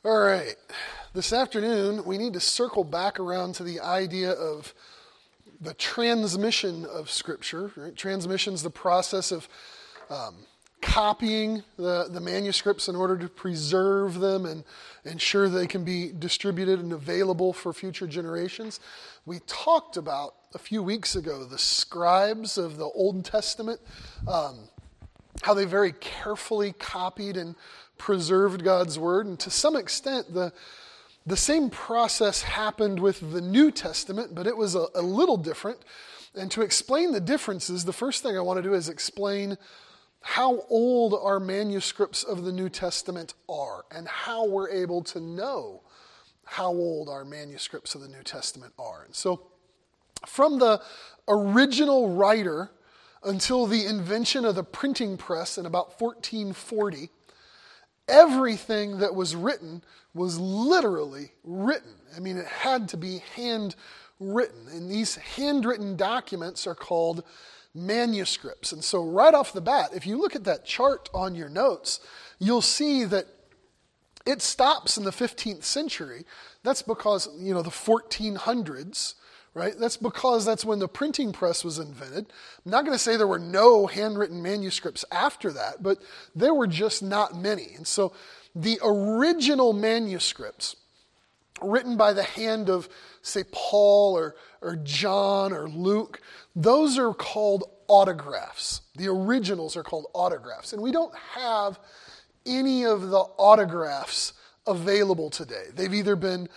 All right. This afternoon, we need to circle back around to the idea of the transmission of Scripture. Right? Transmission is the process of copying the manuscripts in order to preserve them and ensure they can be distributed and available for future generations. We talked about a few weeks ago the scribes of the Old Testament, how they very carefully copied and preserved God's Word. And to some extent, the same process happened with the New Testament, but it was a little different. And to explain the differences, the first thing I want to do is explain how old our manuscripts of the New Testament are and how we're able to know how old our manuscripts of the New Testament are. And so from the original writer until the invention of the printing press in about 1440, everything that was written was literally written. I mean, it had to be handwritten. And these handwritten documents are called manuscripts. And so right off the bat, if you look at that chart on your notes, you'll see that it stops in the 15th century. That's because, the 1400s, right? That's because that's when the printing press was invented. I'm not going to say there were no handwritten manuscripts after that, but there were just not many. And so the original manuscripts written by the hand of, say, Paul or John or Luke, those are called autographs. The originals are called autographs. And we don't have any of the autographs available today. They've either been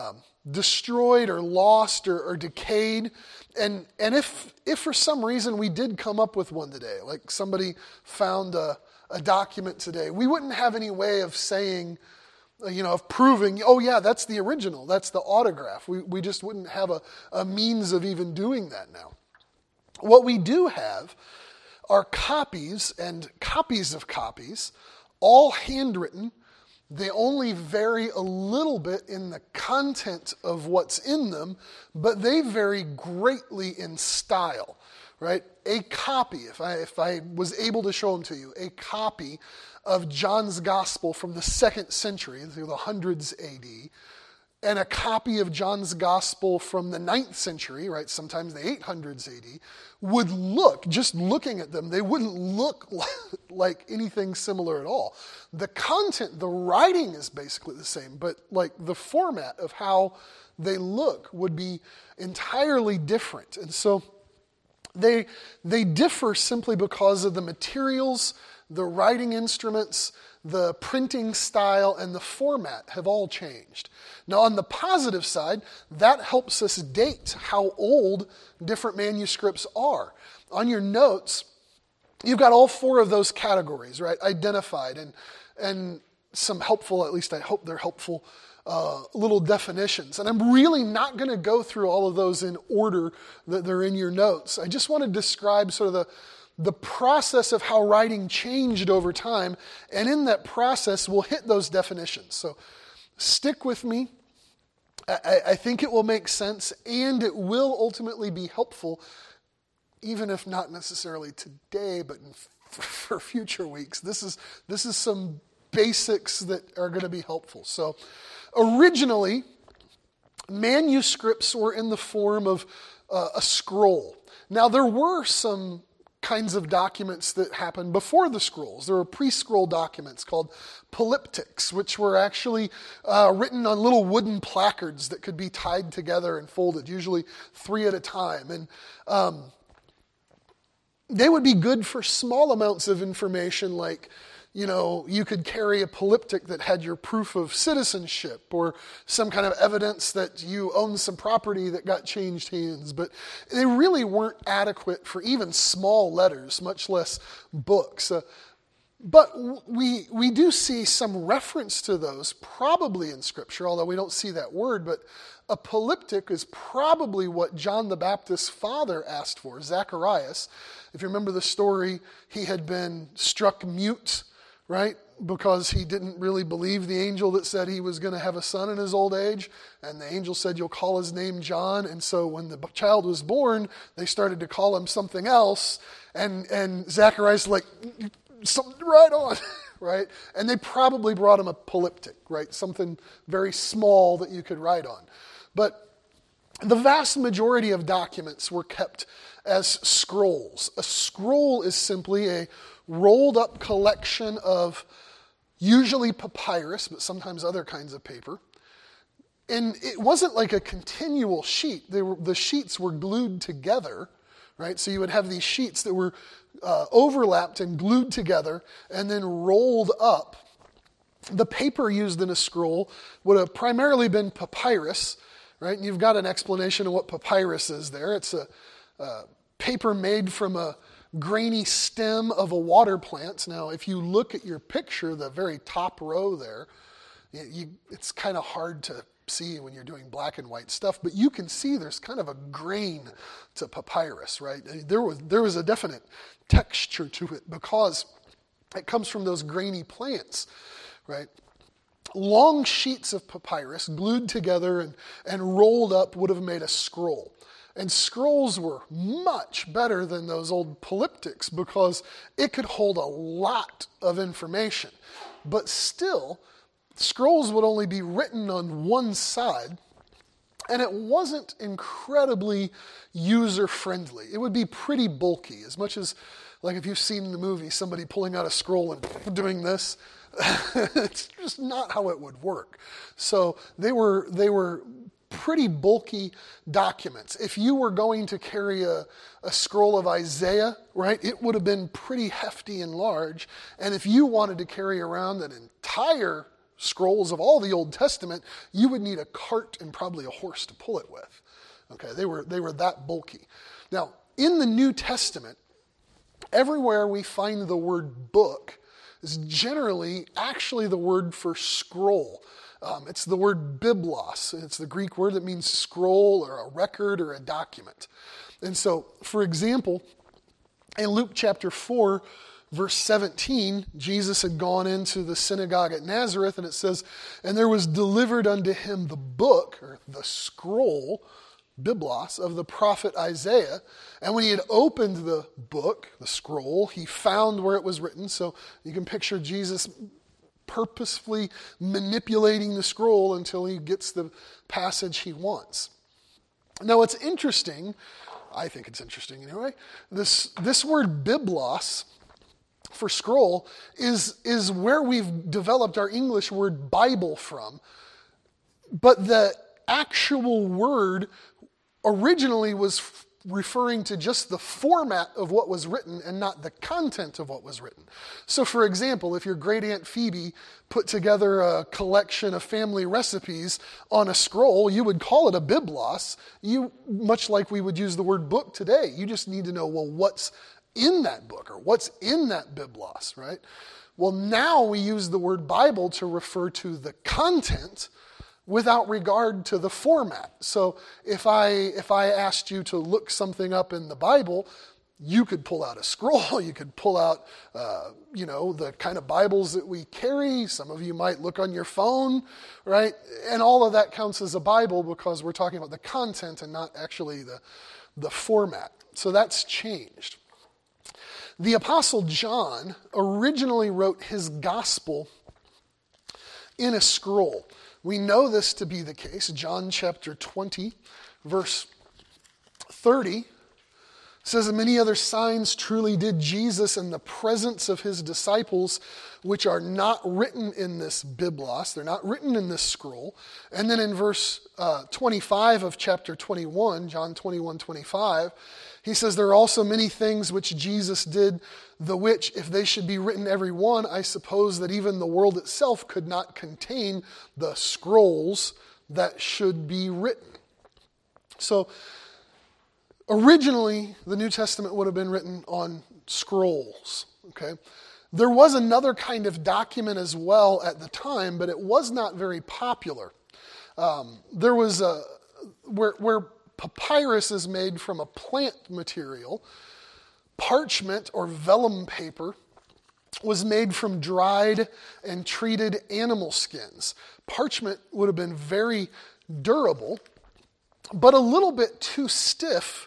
destroyed or lost or decayed. And if for some reason we did come up with one today, like somebody found a document today, we wouldn't have any way of saying, of proving, oh yeah, that's the original, that's the autograph. We just wouldn't have a means of even doing that now. What we do have are copies and copies of copies, all handwritten. They only vary a little bit in the content of what's in them, but they vary greatly in style, right? A copy, if I was able to show them to you, a copy of John's Gospel from the 2nd century, through the hundreds AD, and a copy of John's Gospel from the 9th century, right, sometimes the 800s AD, would look, just looking at them, they wouldn't look like anything similar at all. The content, the writing is basically the same, but like the format of how they look would be entirely different. And so they differ simply because of the materials, the writing instruments, the printing style, and the format have all changed. Now, on the positive side, that helps us date how old different manuscripts are. On your notes, you've got all 4 of those categories, right, identified, and some helpful, at least I hope they're helpful, little definitions. And I'm really not going to go through all of those in order that they're in your notes. I just want to describe sort of the process of how writing changed over time, and in that process, we'll hit those definitions. So stick with me. I think it will make sense, and it will ultimately be helpful, even if not necessarily today, but for future weeks. This is some basics that are going to be helpful. So originally, manuscripts were in the form of a scroll. Now, there were some kinds of documents that happened before the scrolls. There were pre-scroll documents called polyptychs, which were actually written on little wooden placards that could be tied together and folded, usually 3 at a time. And they would be good for small amounts of information, like, you could carry a polyptych that had your proof of citizenship or some kind of evidence that you own some property that got changed hands. But they really weren't adequate for even small letters, much less books. But we do see some reference to those probably in Scripture, although we don't see that word. But a polyptych is probably what John the Baptist's father asked for, Zacharias. If you remember the story, he had been struck mute, right? Because he didn't really believe the angel that said he was going to have a son in his old age. And the angel said, you'll call his name John. And so when the child was born, they started to call him something else. And Zacharias like, something right on, right? And they probably brought him a polyptych, right? Something very small that you could write on. But the vast majority of documents were kept as scrolls. A scroll is simply a rolled up collection of usually papyrus, but sometimes other kinds of paper. And it wasn't like a continual sheet. The sheets were glued together, right? So you would have these sheets that were overlapped and glued together and then rolled up. The paper used in a scroll would have primarily been papyrus, right? And you've got an explanation of what papyrus is there. It's a paper made from a grainy stem of a water plant. Now, if you look at your picture, the very top row there, it's kind of hard to see when you're doing black and white stuff, but you can see there's kind of a grain to papyrus, right? There was a definite texture to it because it comes from those grainy plants, right? Long sheets of papyrus glued together and rolled up would have made a scroll. And scrolls were much better than those old polyptychs because it could hold a lot of information. But still, scrolls would only be written on one side, and it wasn't incredibly user-friendly. It would be pretty bulky, as much as, like if you've seen in the movie, somebody pulling out a scroll and doing this. It's just not how it would work. So they were pretty bulky documents. If you were going to carry a scroll of Isaiah, right, it would have been pretty hefty and large. And if you wanted to carry around an entire scrolls of all the Old Testament, you would need a cart and probably a horse to pull it with. Okay, they were that bulky. Now, in the New Testament, everywhere we find the word book is generally actually the word for scroll. It's the word biblos. It's the Greek word that means scroll or a record or a document. And so, for example, in Luke chapter 4, verse 17, Jesus had gone into the synagogue at Nazareth, and it says, "And there was delivered unto him the book," or the scroll, biblos, of the prophet Isaiah. And when he had opened the book, the scroll, he found where it was written. So you can picture Jesus purposefully manipulating the scroll until he gets the passage he wants. Now what's interesting, I think it's interesting anyway, this word biblos for scroll is where we've developed our English word Bible from. But the actual word originally was referring to just the format of what was written and not the content of what was written. So for example, if your great aunt Phoebe put together a collection of family recipes on a scroll, you would call it a biblos, much like we would use the word book today. You just need to know, well, what's in that book or what's in that biblos, right? Well, now we use the word Bible to refer to the content without regard to the format. So if I asked you to look something up in the Bible, you could pull out a scroll, you could pull out, the kind of Bibles that we carry. Some of you might look on your phone, right? And all of that counts as a Bible because we're talking about the content and not actually the format. So that's changed. The Apostle John originally wrote his gospel in a scroll. We know this to be the case. John chapter 20, verse 30 says, "And many other signs truly did Jesus in the presence of his disciples, which are not written in this biblos." They're not written in this scroll. And then in verse 25 of chapter 21, John 21:25, he says, "There are also many things which Jesus did, the which, if they should be written every one, I suppose that even the world itself could not contain the scrolls that should be written." So originally, the New Testament would have been written on scrolls, okay? There was another kind of document as well at the time, but it was not very popular. There was where papyrus is made from a plant material, parchment or vellum paper was made from dried and treated animal skins. Parchment would have been very durable, but a little bit too stiff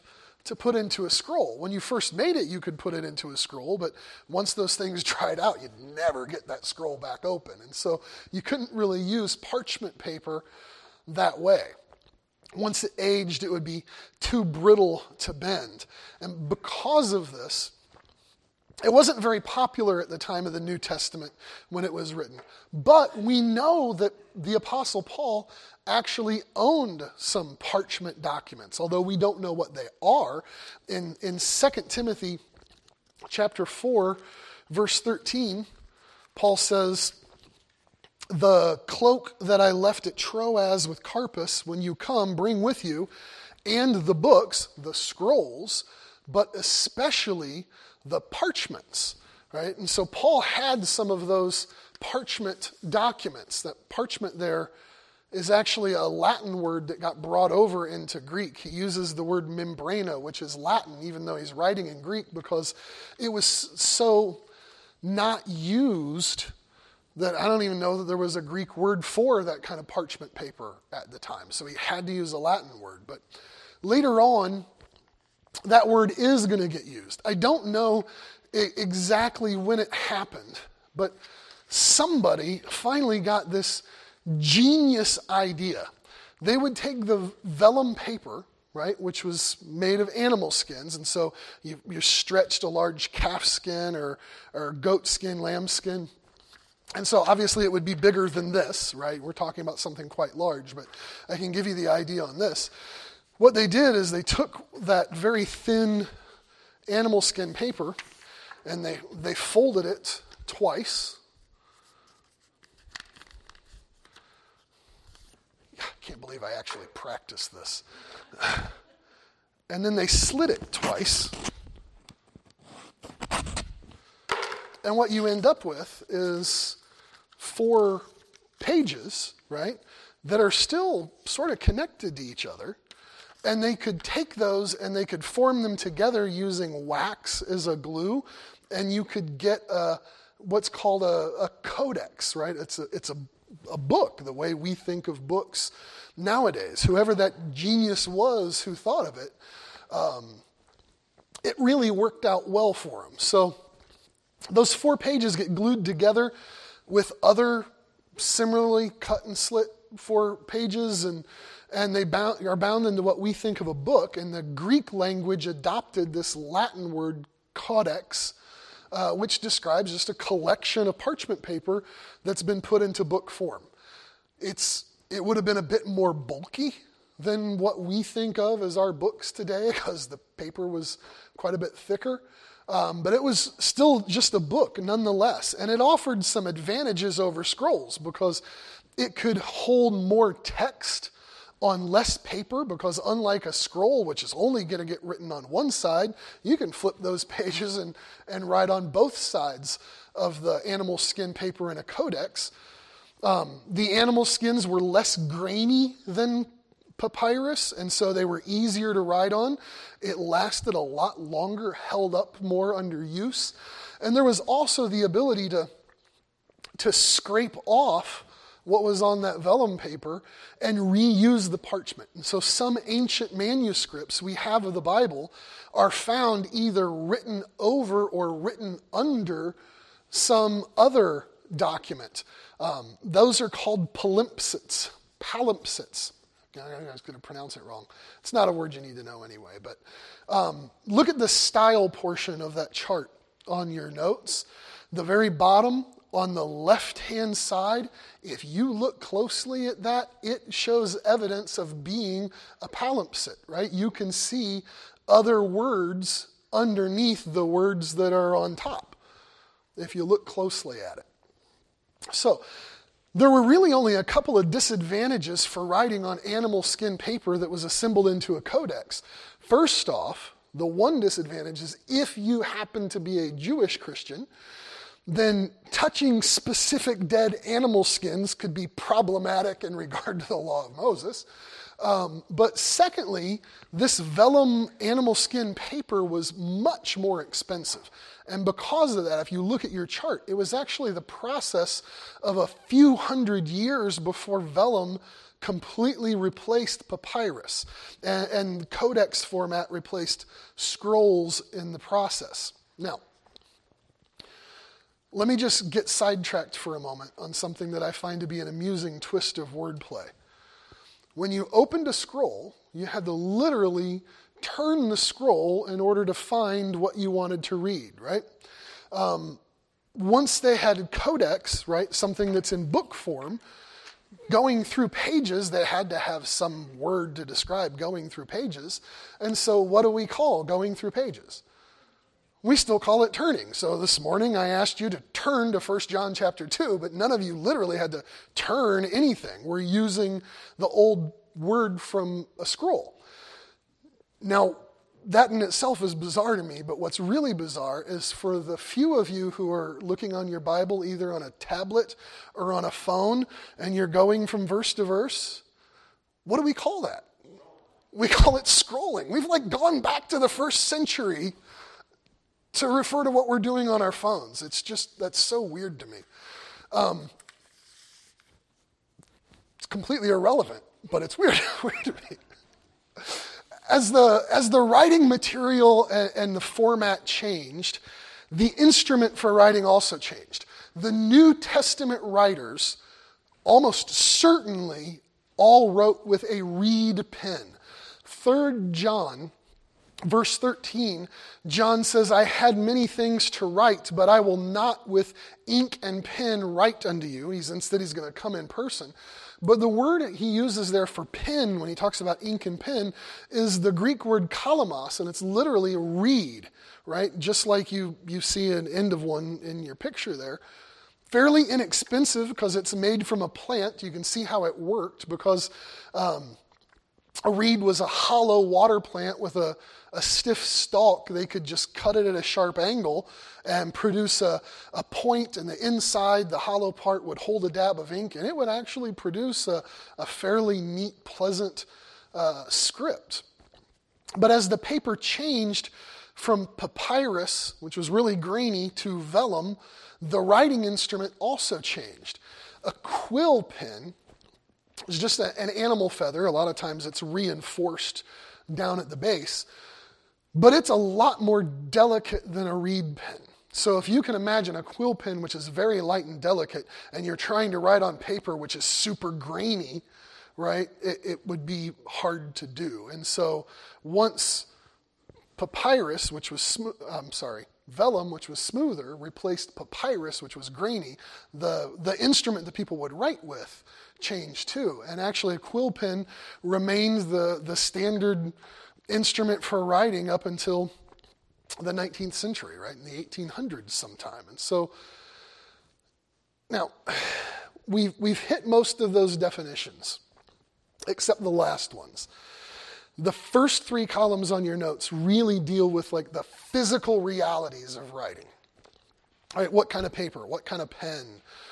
to put into a scroll. When you first made it, you could put it into a scroll, but once those things dried out, you'd never get that scroll back open. And so you couldn't really use parchment paper that way. Once it aged, it would be too brittle to bend. And because of this, it wasn't very popular at the time of the New Testament when it was written. But we know that the Apostle Paul actually owned some parchment documents, although we don't know what they are. In 2 Timothy chapter 4, verse 13, Paul says, "The cloak that I left at Troas with Carpus, when you come, bring with you, and the books, the scrolls, but especially the parchments," right? And so Paul had some of those parchment documents. That parchment there is actually a Latin word that got brought over into Greek. He uses the word membrana, which is Latin, even though he's writing in Greek, because it was so not used that I don't even know that there was a Greek word for that kind of parchment paper at the time. So he had to use a Latin word. But later on, that word is going to get used. I don't know exactly when it happened, but somebody finally got this genius idea. They would take the vellum paper, right, which was made of animal skins, and so you stretched a large calf skin or goat skin, lamb skin. And so obviously it would be bigger than this, right? We're talking about something quite large, but I can give you the idea on this. What they did is they took that very thin animal skin paper and they folded it twice. I can't believe I actually practiced this. And then they slit it twice. And what you end up with is 4 pages, right, that are still sort of connected to each other. And they could take those and they could form them together using wax as a glue, and you could get what's called a codex, right? It's a book, the way we think of books nowadays. Whoever that genius was who thought of it, it really worked out well for him. So those 4 pages get glued together with other similarly cut and slit 4 pages, and they are bound into what we think of a book. And the Greek language adopted this Latin word codex, which describes just a collection of parchment paper that's been put into book form. It would have been a bit more bulky than what we think of as our books today, because the paper was quite a bit thicker. But it was still just a book nonetheless. And it offered some advantages over scrolls because it could hold more text on less paper, because unlike a scroll, which is only going to get written on one side, you can flip those pages and write on both sides of the animal skin paper in a codex. The animal skins were less grainy than papyrus, and so they were easier to write on. It lasted a lot longer, held up more under use. And there was also the ability to scrape off what was on that vellum paper and reuse the parchment. And so some ancient manuscripts we have of the Bible are found either written over or written under some other document. Those are called palimpsests. Palimpsests. I was going to pronounce it wrong. It's not a word you need to know anyway. But look at the style portion of that chart on your notes. The very bottom on the left-hand side, if you look closely at that, it shows evidence of being a palimpsest, right? You can see other words underneath the words that are on top if you look closely at it. So there were really only a couple of disadvantages for writing on animal skin paper that was assembled into a codex. First off, the one disadvantage is if you happen to be a Jewish Christian, then touching specific dead animal skins could be problematic in regard to the law of Moses. But secondly, this vellum animal skin paper was much more expensive. And because of that, if you look at your chart, it was actually the process of a few hundred years before vellum completely replaced papyrus, and codex format replaced scrolls in the process. Now, let me just get sidetracked for a moment on something that I find to be an amusing twist of wordplay. When you opened a scroll, you had to literally turn the scroll in order to find what you wanted to read, right? Once they had codex, right, something that's in book form, going through pages, they had to have some word to describe going through pages. And so what do we call going through pages? We still call it turning. So this morning I asked you to turn to 1 John chapter 2, but none of you literally had to turn anything. We're using the old word from a scroll. Now, that in itself is bizarre to me, but what's really bizarre is for the few of you who are looking on your Bible either on a tablet or on a phone, and you're going from verse to verse, what do we call that? We call it scrolling. We've gone back to the first century to refer to what we're doing on our phones. It's just, that's so weird to me. It's completely irrelevant, but it's weird to me. As the writing material and the format changed, the instrument for writing also changed. The New Testament writers almost certainly all wrote with a reed pen. 3 John Verse 13, John says, I had many things to write, but I will not with ink and pen write unto you. Instead, he's going to come in person. But the word he uses there for pen, when he talks about ink and pen, is the Greek word kalamos, and it's literally a reed, right? Just like you see an end of one in your picture there. Fairly inexpensive because it's made from a plant. You can see how it worked because a reed was a hollow water plant with a stiff stalk. They could just cut it at a sharp angle and produce a point, and the inside, the hollow part, would hold a dab of ink, and it would actually produce a fairly neat, pleasant script. But as the paper changed from papyrus, which was really grainy, to vellum, the writing instrument also changed. A quill pen is just an animal feather. A lot of times it's reinforced down at the base. But it's a lot more delicate than a reed pen. So if you can imagine a quill pen, which is very light and delicate, and you're trying to write on paper, which is super grainy, right, it would be hard to do. And so once papyrus, which was vellum, which was smoother, replaced papyrus, which was grainy, the instrument that people would write with changed too. And actually a quill pen remains the standard instrument for writing up until the 19th century, right, in the 1800s sometime. And so now we've hit most of those definitions, except the last ones. The first 3 columns on your notes really deal with the physical realities of writing. All right, what kind of paper, what kind of pen,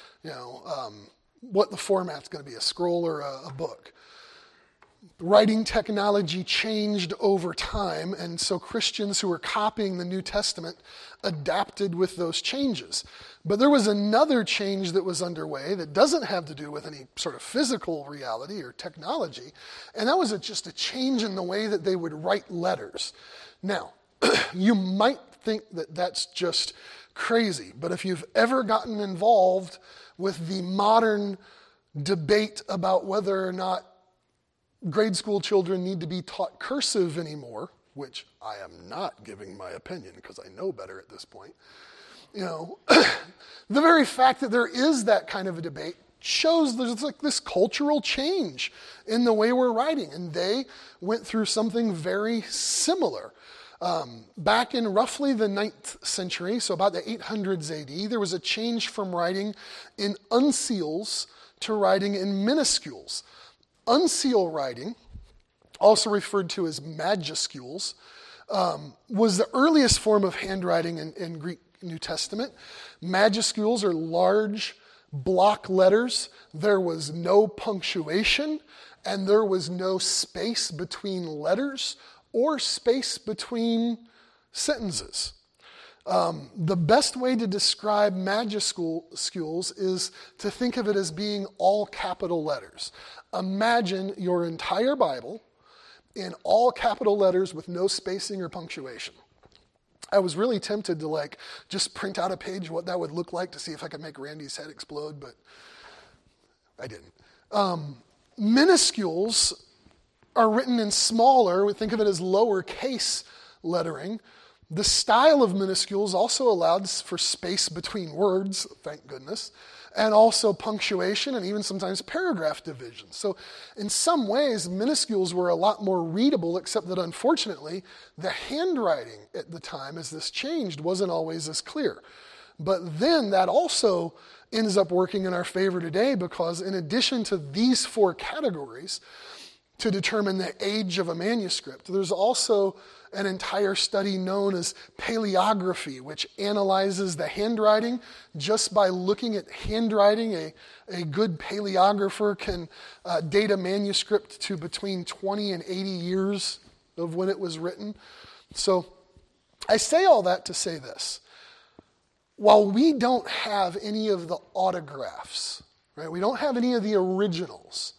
what the format's going to be, a scroll or a book. Writing technology changed over time, and so Christians who were copying the New Testament adapted with those changes. But there was another change that was underway that doesn't have to do with any sort of physical reality or technology, and that was just a change in the way that they would write letters. Now, you might think that that's just crazy, but if you've ever gotten involved with the modern debate about whether or not grade school children need to be taught cursive anymore, which I am not giving my opinion because I know better at this point, the very fact that there is that kind of a debate shows there's this cultural change in the way we're writing, and they went through something very similar. Back in roughly the 9th century, so about the 800s AD, there was a change from writing in uncials to writing in minuscules. Uncial writing, also referred to as majuscules, was the earliest form of handwriting in Greek New Testament. Majuscules are large block letters. There was no punctuation, and there was no space between letters or space between sentences. The best way to describe majuscules is to think of it as being all capital letters. Imagine your entire Bible in all capital letters with no spacing or punctuation. I was really tempted to just print out a page what that would look like to see if I could make Randy's head explode, but I didn't. Minuscules are written in smaller, we think of it as lowercase lettering. The style of minuscules also allowed for space between words, thank goodness, and also punctuation and even sometimes paragraph division. So in some ways, minuscules were a lot more readable, except that unfortunately, the handwriting at the time as this changed wasn't always as clear. But then that also ends up working in our favor today, because in addition to these four categories to determine the age of a manuscript, there's also an entire study known as paleography, which analyzes the handwriting. Just by looking at handwriting, a good paleographer can date a manuscript to between 20 and 80 years of when it was written. So I say all that to say this. While we don't have any of the autographs, right? We don't have any of the originals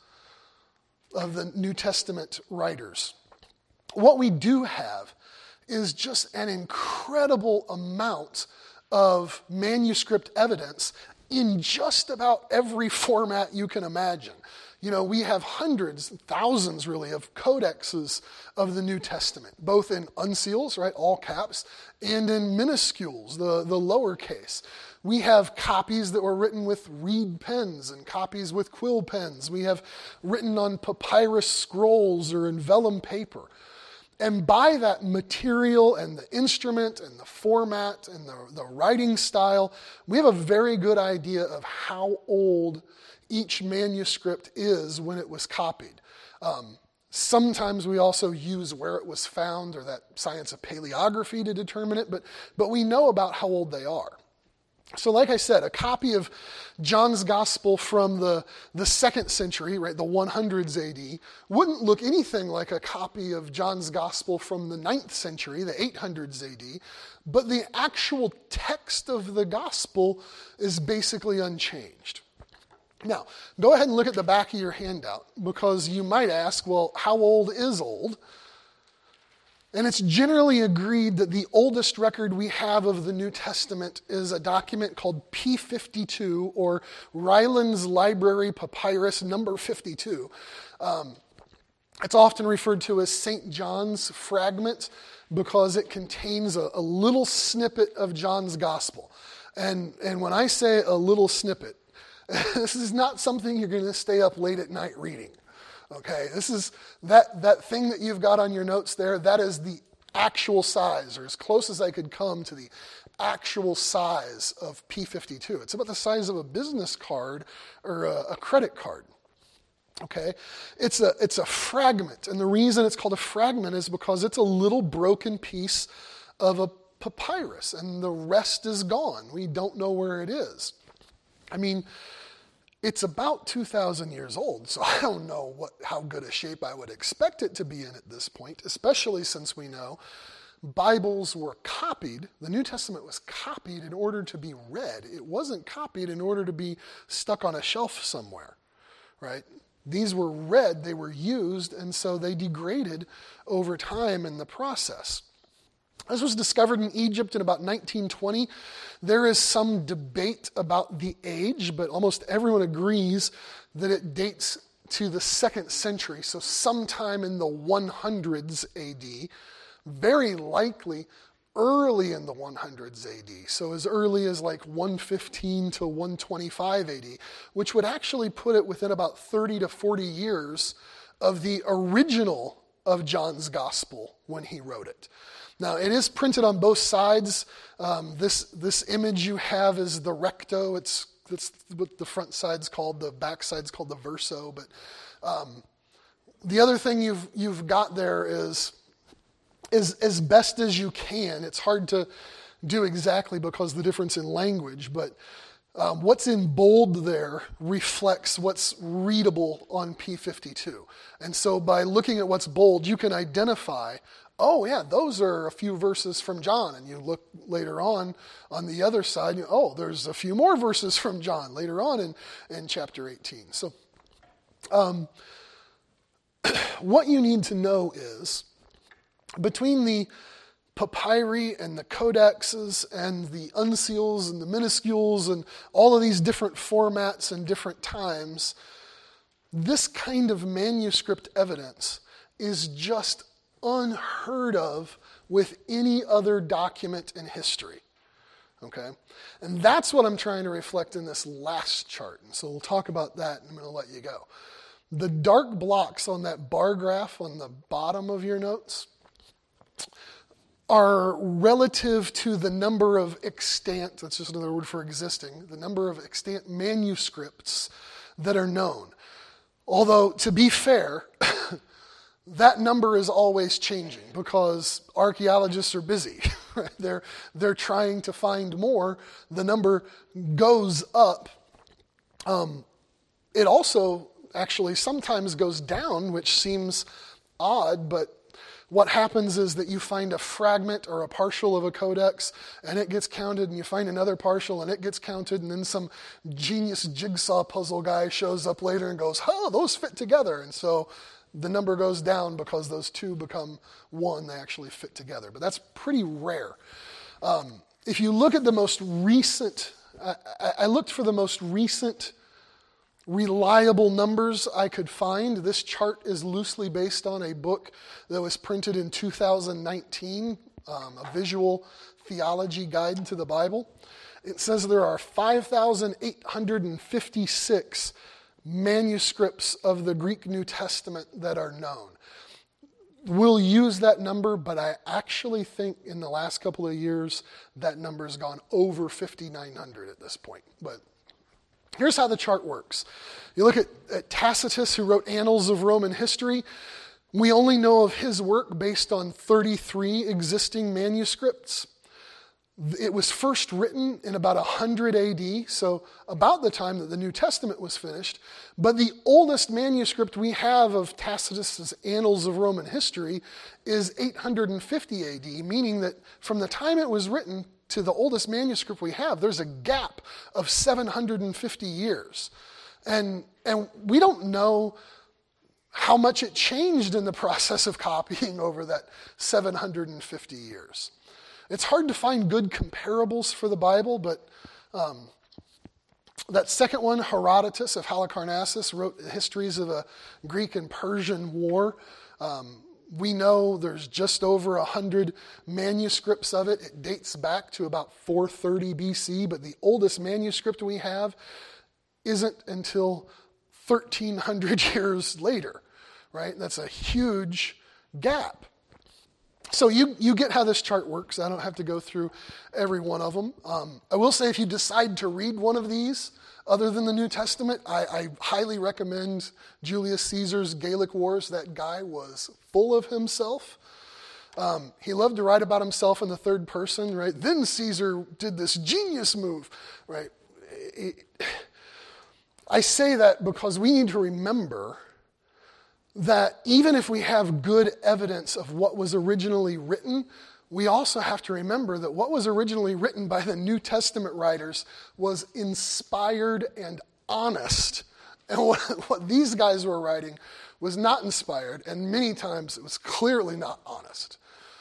of the New Testament writers. What we do have is just an incredible amount of manuscript evidence in just about every format you can imagine. We have hundreds, thousands really, of codexes of the New Testament, both in uncials, right, all caps, and in minuscules, the lowercase. We have copies that were written with reed pens and copies with quill pens. We have written on papyrus scrolls or in vellum paper. And by that material and the instrument and the format and the writing style, we have a very good idea of how old each manuscript is when it was copied. Sometimes we also use where it was found or that science of paleography to determine it, but we know about how old they are. So like I said, a copy of John's Gospel from the 2nd century, right, the 100s AD, wouldn't look anything like a copy of John's Gospel from the 9th century, the 800s AD, but the actual text of the Gospel is basically unchanged. Now, go ahead and look at the back of your handout, because you might ask, well, how old is old? And it's generally agreed that the oldest record we have of the New Testament is a document called P52, or Ryland's Library Papyrus number 52. It's often referred to as St. John's fragment because it contains a little snippet of John's Gospel. And when I say a little snippet, this is not something you're going to stay up late at night reading. Okay, this is that thing that you've got on your notes there, that is the actual size, or as close as I could come to the actual size of P52. It's about the size of a business card or a credit card. Okay, it's a fragment, and the reason it's called a fragment is because it's a little broken piece of a papyrus, and the rest is gone. We don't know where it is. I mean, it's about 2,000 years old, so I don't know how good a shape I would expect it to be in at this point, especially since we know Bibles were copied. The New Testament was copied in order to be read. It wasn't copied in order to be stuck on a shelf somewhere, right? These were read, they were used, and so they degraded over time in the process. This was discovered in Egypt in about 1920. There is some debate about the age, but almost everyone agrees that it dates to the 2nd century, so sometime in the 100s AD, very likely early in the 100s AD, so as early as like 115 to 125 AD, which would actually put it within about 30 to 40 years of the original of John's Gospel when he wrote it. Now, it is printed on both sides. This image you have is the recto. It's what the front side's called. The back side's called the verso. But the other thing you've got there is as best as you can. It's hard to do exactly because of the difference in language, but what's in bold there reflects what's readable on P52. And so by looking at what's bold, you can identify oh yeah, those are a few verses from John. And you look later on the other side, there's a few more verses from John later on in chapter 18. So what you need to know is, between the papyri and the codexes and the uncials and the minuscules and all of these different formats and different times, this kind of manuscript evidence is just unheard of with any other document in history. Okay? And that's what I'm trying to reflect in this last chart. And so we'll talk about that, and I'm going to let you go. The dark blocks on that bar graph on the bottom of your notes are relative to the number of extant, that's just another word for existing, the number of extant manuscripts that are known. Although, to be fair, that number is always changing because archaeologists are busy. Right? They're trying to find more. The number goes up. It also actually sometimes goes down, which seems odd, but what happens is that you find a fragment or a partial of a codex and it gets counted, and you find another partial and it gets counted, and then some genius jigsaw puzzle guy shows up later and goes, oh, those fit together. And so the number goes down because those two become one, they actually fit together. But that's pretty rare. If you look at the most recent, I looked for the most recent reliable numbers I could find. This chart is loosely based on a book that was printed in 2019, a visual theology guide to the Bible. It says there are 5,856 manuscripts of the Greek New Testament that are known. We'll use that number, but I actually think in the last couple of years that number has gone over 5,900 at this point. But here's how the chart works. You look at Tacitus, who wrote Annals of Roman History. We only know of his work based on 33 existing manuscripts. It was first written in about 100 AD, so about the time that the New Testament was finished. But the oldest manuscript we have of Tacitus's Annals of Roman History is 850 AD, meaning that from the time it was written to the oldest manuscript we have, there's a gap of 750 years. And we don't know how much it changed in the process of copying over that 750 years. It's hard to find good comparables for the Bible, but that second one, Herodotus of Halicarnassus, wrote histories of a Greek and Persian war. We know there's just over 100 manuscripts of it. It dates back to about 430 BC, but the oldest manuscript we have isn't until 1,300 years later, right? That's a huge gap. So you get how this chart works. I don't have to go through every one of them. I will say, if you decide to read one of these other than the New Testament, I highly recommend Julius Caesar's Gallic Wars. That guy was full of himself. He loved to write about himself in the third person, right? Then Caesar did this genius move, right? I say that because we need to remember that even if we have good evidence of what was originally written, we also have to remember that what was originally written by the New Testament writers was inspired and honest. And what these guys were writing was not inspired, and many times it was clearly not honest.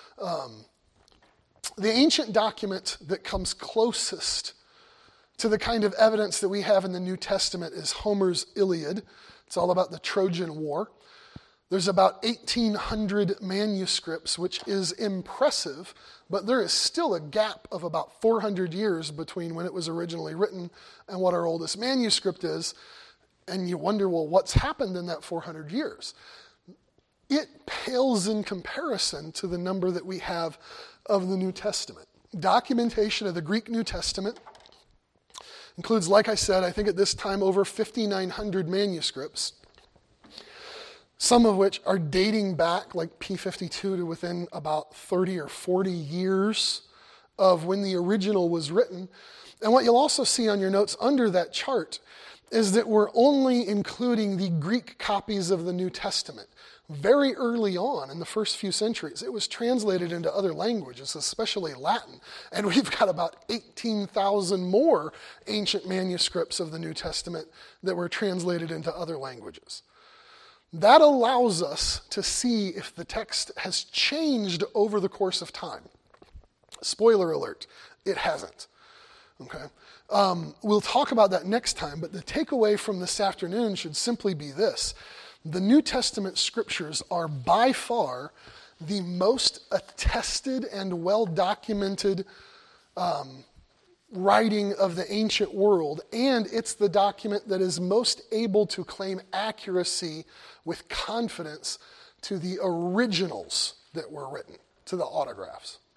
The ancient document that comes closest to the kind of evidence that we have in the New Testament is Homer's Iliad. It's all about the Trojan War. There's about 1,800 manuscripts, which is impressive, but there is still a gap of about 400 years between when it was originally written and what our oldest manuscript is. And you wonder, well, what's happened in that 400 years? It pales in comparison to the number that we have of the New Testament. Documentation of the Greek New Testament includes, like I said, I think at this time over 5,900 manuscripts, some of which are dating back, like P52, to within about 30 or 40 years of when the original was written. And what you'll also see on your notes under that chart is that we're only including the Greek copies of the New Testament. very early on in the first few centuries, it was translated into other languages, especially Latin. And we've got about 18,000 more ancient manuscripts of the New Testament that were translated into other languages. That allows us to see if the text has changed over the course of time. Spoiler alert, it hasn't. Okay? We'll talk about that next time, but the takeaway from this afternoon should simply be this. The New Testament scriptures are by far the most attested and well-documented writing of the ancient world, and it's the document that is most able to claim accuracy with confidence to the originals that were written, to the autographs.